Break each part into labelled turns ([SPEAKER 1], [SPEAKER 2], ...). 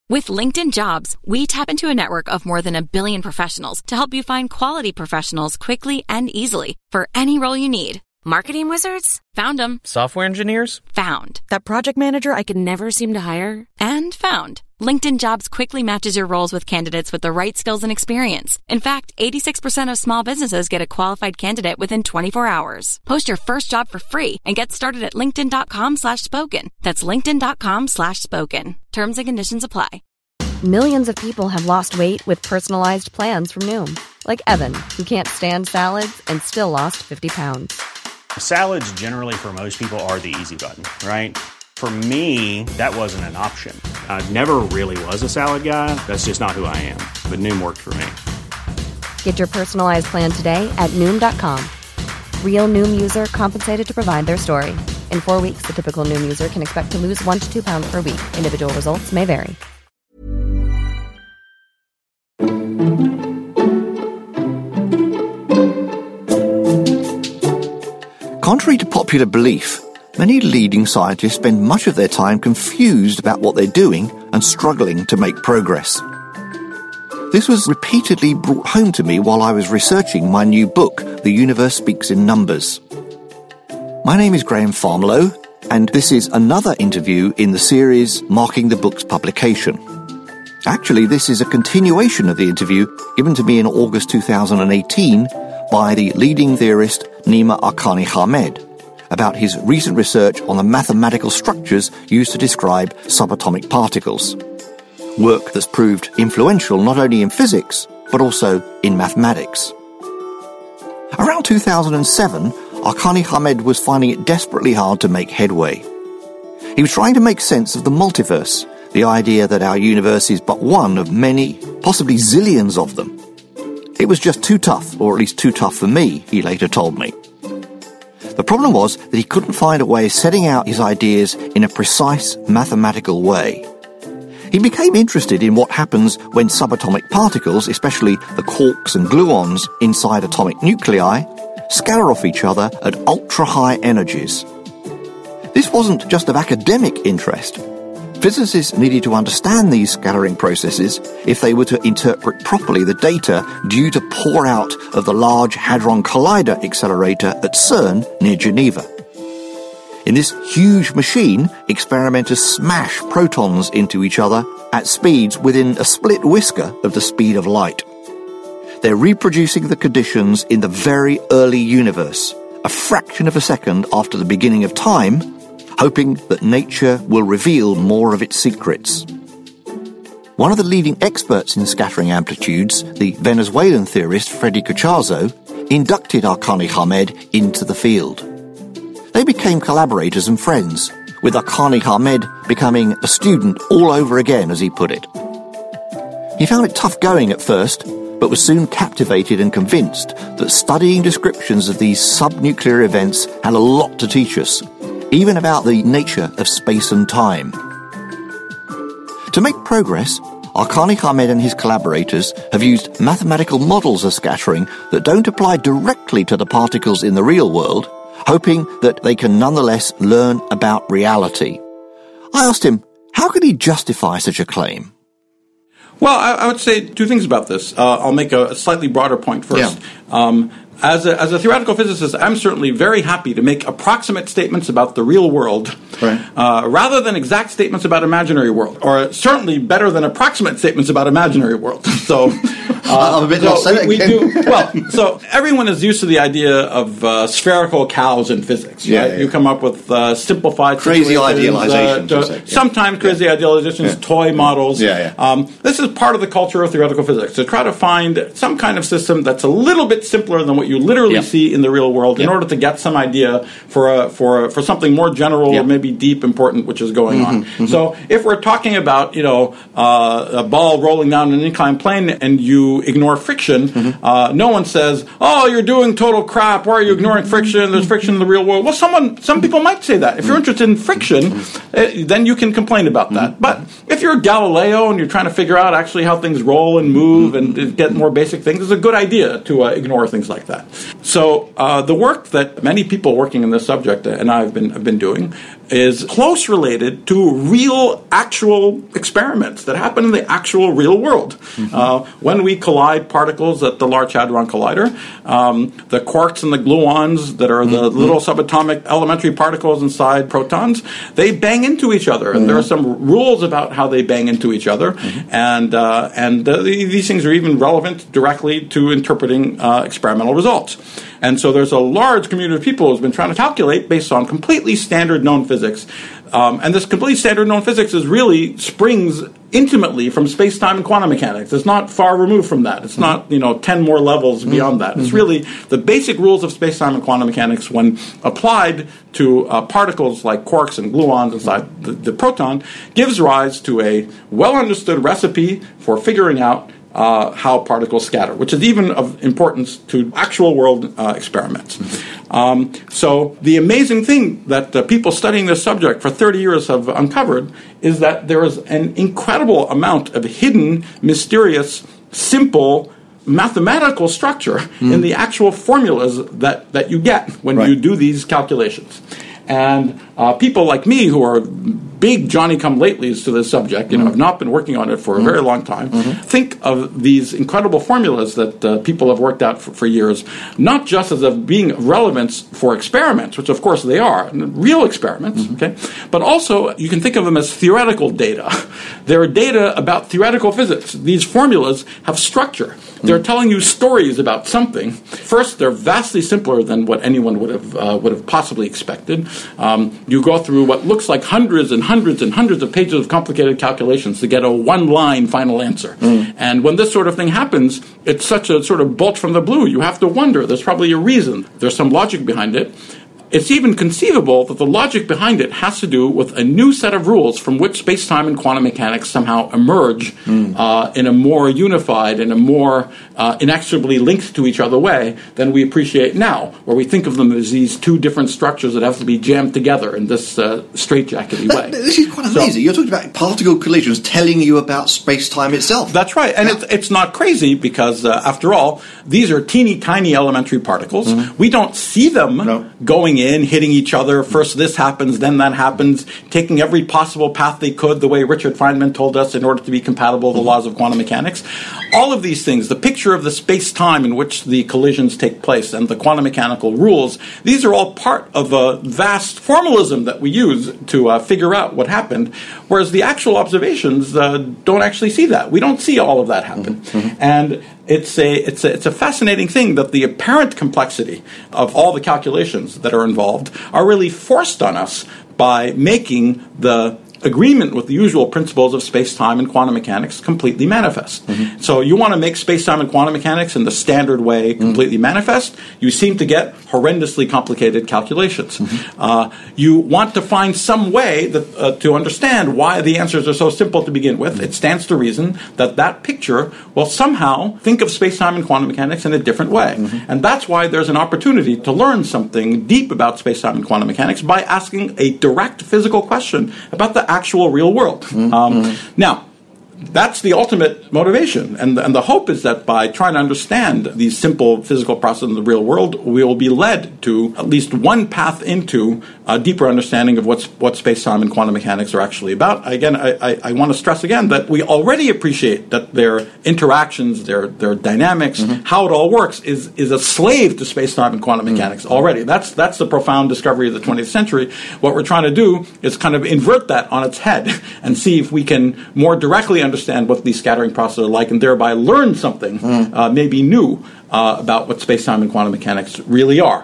[SPEAKER 1] With LinkedIn Jobs, we tap into a network of more than 1 billion professionals to help you find quality professionals quickly and easily for any role you need. Marketing wizards? Found them.
[SPEAKER 2] Software engineers?
[SPEAKER 1] Found. That project manager I could never seem to hire? And found. LinkedIn Jobs quickly matches your roles with candidates with the right skills and experience. In fact, 86% of small businesses get a qualified candidate within 24 hours. Post your first job for free and get started at linkedin.com/spoken. That's linkedin.com/spoken. Terms and conditions apply.
[SPEAKER 3] Millions of people have lost weight with personalized plans from Noom. Like Evan, who can't stand salads and still lost 50 pounds.
[SPEAKER 4] Salads generally for most people are the easy button, right? For me, that wasn't an option. I never really was a salad guy. That's just not who I am. But Noom worked for me.
[SPEAKER 3] Get your personalized plan today at Noom.com. Real Noom user compensated to provide their story. In 4 weeks, the typical Noom user can expect to lose 1 to 2 pounds per week. Individual results may vary.
[SPEAKER 5] Contrary to popular belief, many leading scientists spend much of their time confused about what they're doing and struggling to make progress. This was repeatedly brought home to me while I was researching my new book, The Universe Speaks in Numbers. My name is Graham Farmlow, and this is another interview in the series marking the book's publication. Actually, this is a continuation of the interview given to me in August 2018 by the leading theorist Nima Arkani-Hamed about his recent research on the mathematical structures used to describe subatomic particles. Work that's proved influential not only in physics, but also in mathematics. Around 2007, Arkani-Hamed was finding it desperately hard to make headway. He was trying to make sense of the multiverse, the idea that our universe is but one of many, possibly zillions of them. It was just too tough, or at least too tough for me, he later told me. The problem was that he couldn't find a way of setting out his ideas in a precise mathematical way. He became interested in what happens when subatomic particles, especially the quarks and gluons inside atomic nuclei, scatter off each other at ultra-high energies. This wasn't just of academic interest. Physicists needed to understand these scattering processes if they were to interpret properly the data due to pour out of the Large Hadron Collider Accelerator at CERN near Geneva. In this huge machine, experimenters smash protons into each other at speeds within a split whisker of the speed of light. They're reproducing the conditions in the very early universe, a fraction of a second after the beginning of time, hoping that nature will reveal more of its secrets. One of the leading experts in scattering amplitudes, the Venezuelan theorist Freddy Cucharzo, inducted Arkani-Hamed into the field. They became collaborators and friends, with Arkani-Hamed becoming a student all over again, as he put it. He found it tough going at first, but was soon captivated and convinced that studying descriptions of these subnuclear events had a lot to teach us, even about the nature of space and time. To make progress, Arkani-Hamed and his collaborators have used mathematical models of scattering that don't apply directly to the particles in the real world, hoping that they can nonetheless learn about reality. I asked him, how could he justify such a claim?
[SPEAKER 6] Well, I would say two things about this. I'll make a slightly broader point first. Yeah. As a theoretical physicist, I'm certainly very happy to make approximate statements about the real world, right, rather than exact statements about imaginary world, or certainly better than approximate statements about imaginary world. So,
[SPEAKER 5] I'm a bit lost.
[SPEAKER 6] So everyone is used to the idea of spherical cows in physics. Yeah, right? Yeah. You come up with simplified
[SPEAKER 5] crazy idealizations.
[SPEAKER 6] Sometimes crazy idealizations, toy models. This is part of the culture of theoretical physics, to try to find some kind of system that's a little bit simpler than what you literally see in the real world in order to get some idea for something more general or maybe deep, important, which is going on. Mm-hmm. So if we're talking about, a ball rolling down an inclined plane and you ignore friction, no one says, oh, you're doing total crap, why are you ignoring friction? There's friction in the real world. Well, some people might say that. If you're interested in friction, then you can complain about that. But if you're Galileo and you're trying to figure out actually how things roll and move and get more basic things, it's a good idea to ignore things like that. that. So the work that many people working in this subject and I have been doing is close related to real, actual experiments that happen in the actual real world. When we collide particles at the Large Hadron Collider, the quarks and the gluons that are the little subatomic elementary particles inside protons, they bang into each other. And there are some rules about how they bang into each other. And these things are even relevant directly to interpreting experimental results. And so there's a large community of people who's been trying to calculate based on completely standard known physics. And this completely standard known physics springs intimately from space-time and quantum mechanics. It's not far removed from that. It's not, 10 more levels beyond that. It's really the basic rules of space-time and quantum mechanics when applied to particles like quarks and gluons inside the proton gives rise to a well-understood recipe for figuring out how particles scatter, which is even of importance to actual world experiments. So the amazing thing that people studying this subject for 30 years have uncovered is that there is an incredible amount of hidden, mysterious, simple mathematical structure in the actual formulas that you get when you do these calculations. And people like me who are big Johnny-come-latelys to this subject, have not been working on it for a very long time, think of these incredible formulas that people have worked out for years, not just as of being of relevance for experiments, which of course they are, real experiments, but also you can think of them as theoretical data. They're data about theoretical physics. These formulas have structure. They're telling you stories about something. First, they're vastly simpler than what anyone would have possibly expected. You go through what looks like hundreds and hundreds and hundreds of pages of complicated calculations to get a one-line final answer. And when this sort of thing happens, it's such a sort of bolt from the blue. You have to wonder. There's probably a reason. There's some logic behind it. It's even conceivable that the logic behind it has to do with a new set of rules from which space-time and quantum mechanics somehow emerge in a more unified and a more inexorably linked to each other way than we appreciate now, where we think of them as these two different structures that have to be jammed together in this straitjackety way.
[SPEAKER 5] This is quite amazing. You're talking about particle collisions telling you about space-time itself.
[SPEAKER 6] That's right. And it's not crazy because, after all, these are teeny tiny elementary particles. We don't see them going in, hitting each other. First this happens, then that happens, taking every possible path they could, the way Richard Feynman told us, in order to be compatible with the laws of quantum mechanics. All of these things, the picture of the space-time in which the collisions take place and the quantum mechanical rules, these are all part of a vast formalism that we use to figure out what happened, whereas the actual observations don't actually see that. We don't see all of that happen. And it's a fascinating thing that the apparent complexity of all the calculations that are involved are really forced on us by making the agreement with the usual principles of space-time and quantum mechanics completely manifest. So you want to make space-time and quantum mechanics in the standard way completely manifest, you seem to get horrendously complicated calculations. You want to find some way that, to understand why the answers are so simple to begin with. It stands to reason that picture will somehow think of space-time and quantum mechanics in a different way. And that's why there's an opportunity to learn something deep about space-time and quantum mechanics by asking a direct physical question about the actual real world. Now, that's the ultimate motivation. And the hope is that by trying to understand these simple physical processes in the real world, we will be led to at least one path into a deeper understanding of what space-time and quantum mechanics are actually about. Again, I want to stress again that we already appreciate that their interactions, their dynamics, how it all works is a slave to space-time and quantum mechanics already. That's the profound discovery of the 20th century. What we're trying to do is kind of invert that on its head and see if we can more directly understand what these scattering processes are like and thereby learn something maybe new about what space-time and quantum mechanics really are.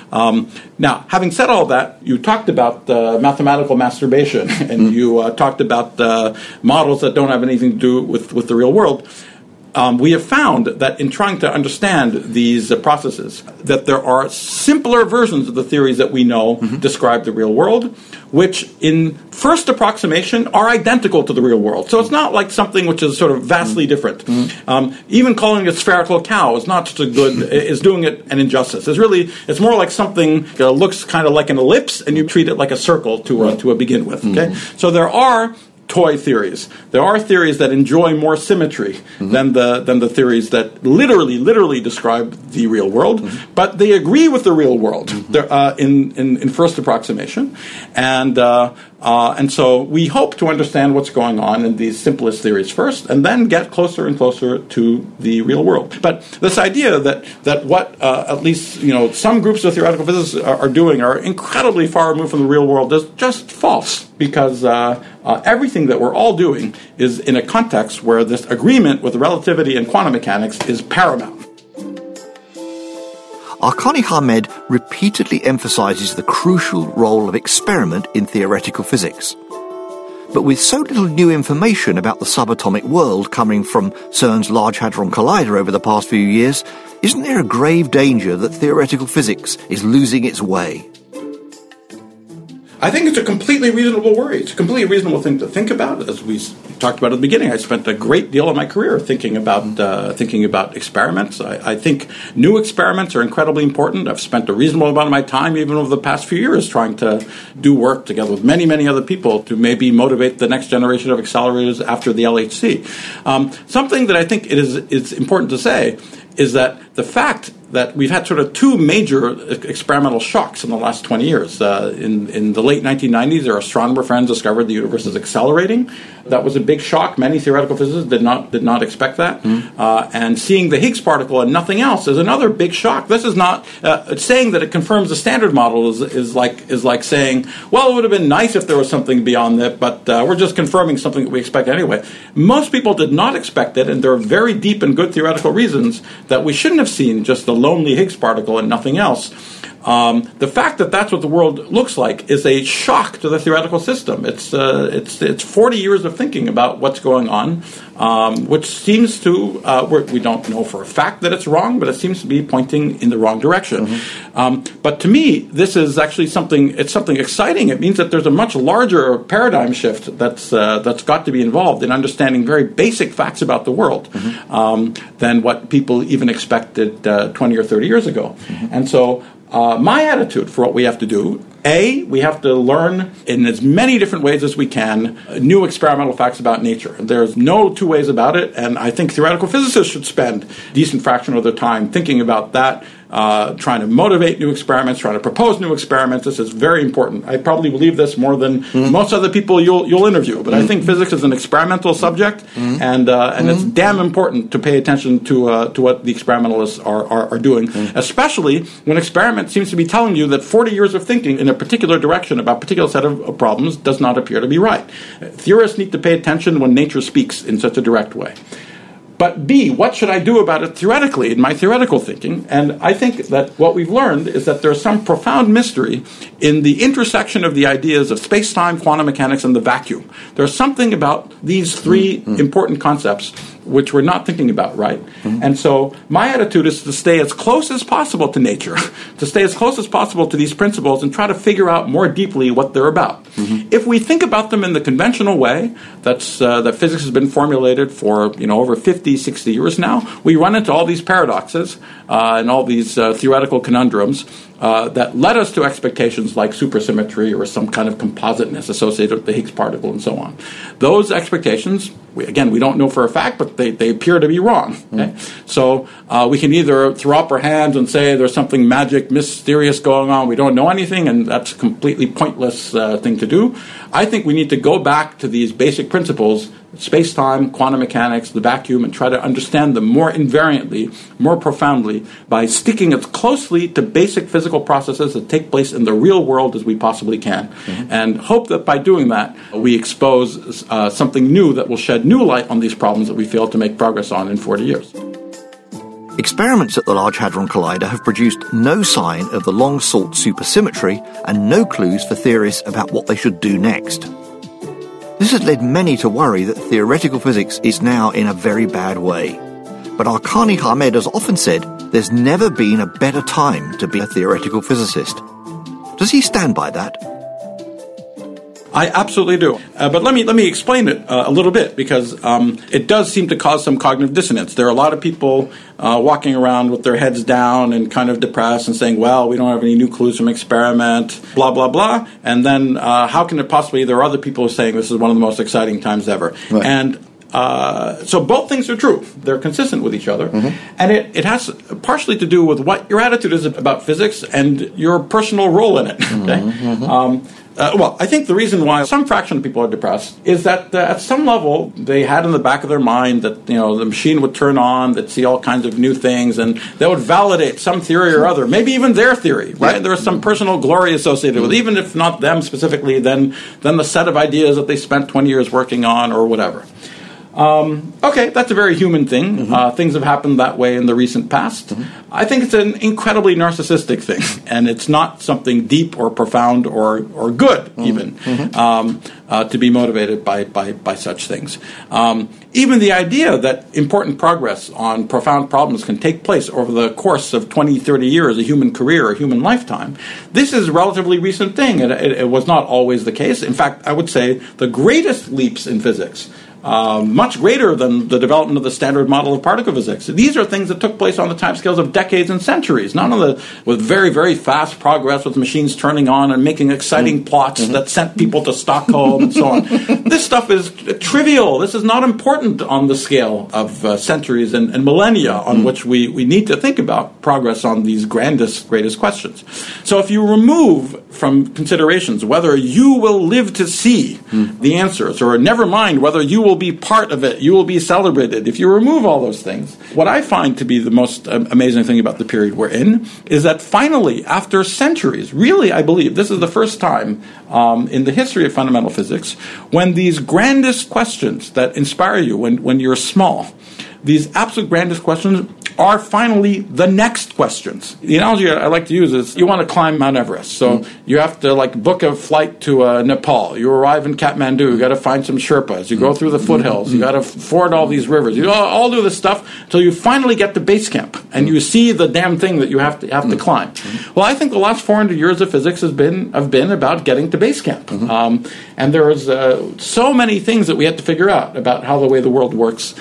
[SPEAKER 6] Now, having said all that, you talked about mathematical masturbation and you talked about models that don't have anything to do with the real world. We have found that in trying to understand these processes, that there are simpler versions of the theories that we know describe the real world, which in first approximation are identical to the real world. So it's not like something which is sort of vastly different. Even calling it spherical cow is not such a good, is doing it an injustice. It's more like something that looks kind of like an ellipse and you treat it like a circle to begin with. Okay? So there are toy theories. There are theories that enjoy more symmetry than the theories that literally describe the real world, but they agree with the real world in first approximation, and so we hope to understand what's going on in these simplest theories first, and then get closer and closer to the real world. But this idea that what at least some groups of theoretical physicists are doing are incredibly far removed from the real world is just false, because everything that we're all doing is in a context where this agreement with relativity and quantum mechanics is paramount.
[SPEAKER 5] Arkani Hamed repeatedly emphasizes the crucial role of experiment in theoretical physics. But with so little new information about the subatomic world coming from CERN's Large Hadron Collider over the past few years, isn't there a grave danger that theoretical physics is losing its way?
[SPEAKER 6] I think it's a completely reasonable worry. It's a completely reasonable thing to think about. As we talked about at the beginning, I spent a great deal of my career thinking about experiments. I think new experiments are incredibly important. I've spent a reasonable amount of my time, even over the past few years, trying to do work together with many, many other people to maybe motivate the next generation of accelerators after the LHC. Something that I think it's important to say is that the fact that we've had sort of two major experimental shocks in the last 20 years. In the late 1990s, our astronomer friends discovered the universe is accelerating. That was a big shock. Many theoretical physicists did not expect that. And seeing the Higgs particle and nothing else is another big shock. This is not saying that it confirms the standard model is like saying, well, it would have been nice if there was something beyond that, but we're just confirming something that we expect anyway. Most people did not expect it, and there are very deep and good theoretical reasons that we shouldn't have seen just the lonely Higgs particle and nothing else. The fact that that's what the world looks like is a shock to the theoretical system. It's 40 years of thinking about what's going on, which seems to we don't know for a fact that it's wrong, but it seems to be pointing in the wrong direction. But to me, this is actually something exciting. It means that there's a much larger paradigm shift that's got to be involved in understanding very basic facts about the world than what people even expected 20 or 30 years ago. And so my attitude for what we have to do, we have to learn in as many different ways as we can new experimental facts about nature. There's no two ways about it, and I think theoretical physicists should spend a decent fraction of their time thinking about that, trying to motivate new experiments, trying to propose new experiments. This is very important. I probably believe this more than most other people you'll interview, but I think physics is an experimental subject, and it's damn important to pay attention to what the experimentalists are doing, especially when experiment seems to be telling you that 40 years of thinking in a particular direction about a particular set of problems does not appear to be right. Theorists need to pay attention when nature speaks in such a direct way. But B, what should I do about it theoretically in my theoretical thinking? And I think that what we've learned is that there's some profound mystery in the intersection of the ideas of space-time, quantum mechanics, and the vacuum. There's something about these three important concepts which we're not thinking about, right? And so my attitude is to stay as close as possible to nature, to stay as close as possible to these principles and try to figure out more deeply what they're about. If we think about them in the conventional way that physics has been formulated for over 50, 60 years now, we run into all these paradoxes and all these theoretical conundrums that led us to expectations like supersymmetry or some kind of compositeness associated with the Higgs particle and so on. Those expectations, we don't know for a fact, but they appear to be wrong. Okay? So we can either throw up our hands and say there's something magic, mysterious going on, we don't know anything, and that's a completely pointless thing to do. I think we need to go back to these basic principles, space-time, quantum mechanics, the vacuum, and try to understand them more invariantly, more profoundly, by sticking as closely to basic physical processes that take place in the real world as we possibly can. And hope that by doing that, we expose something new that will shed new light on these problems that we failed to make progress on in 40 years.
[SPEAKER 5] Experiments at the Large Hadron Collider have produced no sign of the long-sought supersymmetry and no clues for theorists about what they should do next. This has led many to worry that theoretical physics is now in a very bad way. But Arkani Hamed has often said there's never been a better time to be a theoretical physicist. Does he stand by that?
[SPEAKER 6] I absolutely do. But let me explain it a little bit, because it does seem to cause some cognitive dissonance. There are a lot of people walking around with their heads down and kind of depressed and saying, well, we don't have any new clues from experiment, blah, blah, blah. And then how can it possibly, there are other people saying this is one of the most exciting times ever. Right. And so both things are true. They're consistent with each other. Mm-hmm. And it has partially to do with what your attitude is about physics and your personal role in it. Okay? Mm-hmm. Well, I think the reason why some fraction of people are depressed is that at some level they had in the back of their mind that the machine would turn on, they'd see all kinds of new things, and they would validate some theory or other, maybe even their theory, right? Yep. There is some personal glory associated with it, even if not them specifically, then the set of ideas that they spent 20 years working on or whatever. Okay, that's a very human thing. Mm-hmm. Things have happened that way in the recent past. Mm-hmm. I think it's an incredibly narcissistic thing, and it's not something deep or profound or good, mm-hmm. even, mm-hmm. To be motivated by such things. Even the idea that important progress on profound problems can take place over the course of 20, 30 years, a human career, a human lifetime, this is a relatively recent thing. It was not always the case. In fact, I would say the greatest leaps in physics, much greater than the development of the standard model of particle physics. These are things that took place on the timescales of decades and centuries, not with very, very fast progress with machines turning on and making exciting plots that sent people to Stockholm and so on. This stuff is trivial. This is not important on the scale of centuries and millennia on which we need to think about progress on these greatest questions. So if you remove from considerations whether you will live to see the answers, or never mind whether you will be part of it, you will be celebrated. If you remove all those things, what I find to be the most amazing thing about the period we're in is that finally, after centuries, really I believe this is the first time in the history of fundamental physics when these grandest questions that inspire you when you're small, these absolute grandest questions are finally the next questions. The analogy I like to use is you want to climb Mount Everest. So you have to book a flight to Nepal. You arrive in Kathmandu. You got to find some Sherpas. You go through the foothills. You got to ford all these rivers. You all do this stuff until you finally get to base camp and you see the damn thing that you have to climb. Well, I think the last 400 years of physics have been about getting to base camp. And there was so many things that we had to figure out about how the way the world works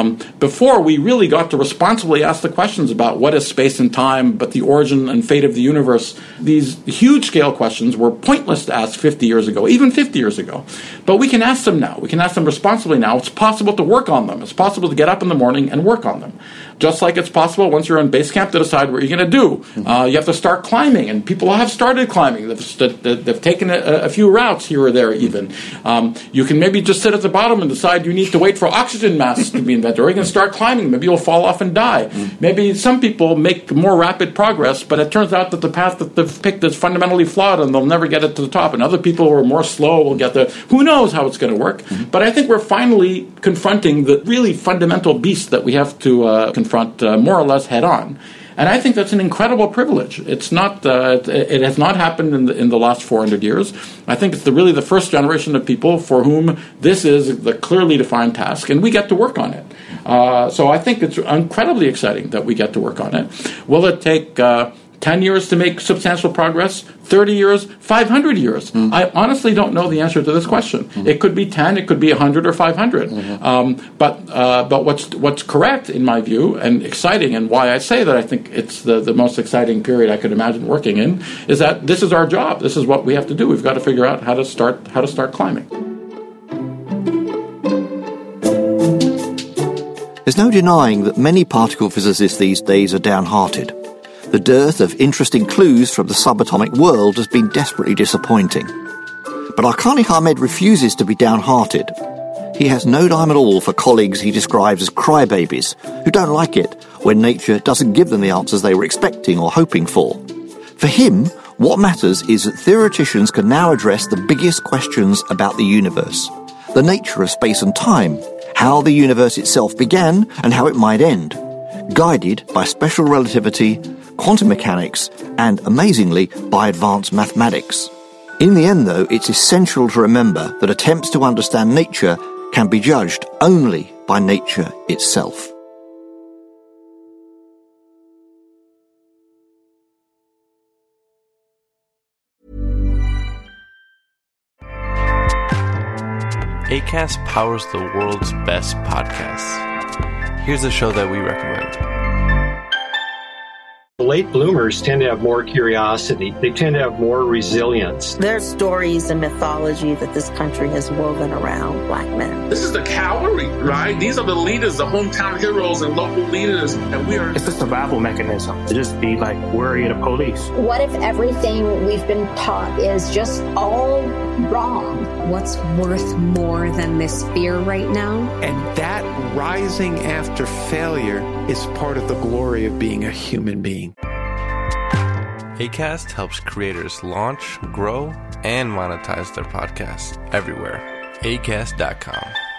[SPEAKER 6] before we really got to responsibly ask the questions about what is space and time, but the origin and fate of the universe. These huge-scale questions were pointless to ask 50 years ago, even 50 years ago. But we can ask them now. We can ask them responsibly now. It's possible to work on them. It's possible to get up in the morning and work on them. Just like it's possible once you're in base camp to decide what you're going to do. You have to start climbing, and people have started climbing. They've taken a few routes here or there even. You can maybe just sit at the bottom and decide you need to wait for oxygen masks to be invented, or you can start climbing. Maybe you'll fall off and die. Maybe some people make more rapid progress, but it turns out that the path that they've picked is fundamentally flawed and they'll never get it to the top. And other people who are more slow will get there. Who knows how it's going to work? But I think we're finally confronting the really fundamental beast that we have to confront more or less head on. And I think that's an incredible privilege. It's not. It has not happened in the last 400 years. I think it's really the first generation of people for whom this is the clearly defined task, and we get to work on it. So I think it's incredibly exciting that we get to work on it. Will it take 10 years to make substantial progress? 30 years? 500 years? I honestly don't know the answer to this question. It could be 10, it could be 100 or 500. But what's correct, in my view, and exciting, and why I say that I think it's the most exciting period I could imagine working in, is that this is our job. This is what we have to do. We've got to figure out how to start climbing.
[SPEAKER 5] There's no denying that many particle physicists these days are downhearted. The dearth of interesting clues from the subatomic world has been desperately disappointing. But Arkani Hamed refuses to be downhearted. He has no time at all for colleagues he describes as crybabies, who don't like it when nature doesn't give them the answers they were expecting or hoping for. For him, what matters is that theoreticians can now address the biggest questions about the universe, the nature of space and time, how the universe itself began and how it might end, guided by special relativity, quantum mechanics, and, amazingly, by advanced mathematics. In the end, though, it's essential to remember that attempts to understand nature can be judged only by nature itself.
[SPEAKER 2] Acast powers the world's best podcasts. Here's a show that we recommend.
[SPEAKER 7] Late bloomers tend to have more curiosity. They tend to have more resilience.
[SPEAKER 8] There's stories and mythology that this country has woven around Black men.
[SPEAKER 9] This is the cavalry, right? These are the leaders, the hometown heroes and local leaders, and we are...
[SPEAKER 10] It's a survival mechanism to just be like worried of police.
[SPEAKER 11] What if everything we've been taught is just all wrong?
[SPEAKER 12] What's worth more than this fear right now?
[SPEAKER 13] And that rising after failure is part of the glory of being a human being.
[SPEAKER 2] Acast helps creators launch, grow, and monetize their podcasts everywhere. Acast.com.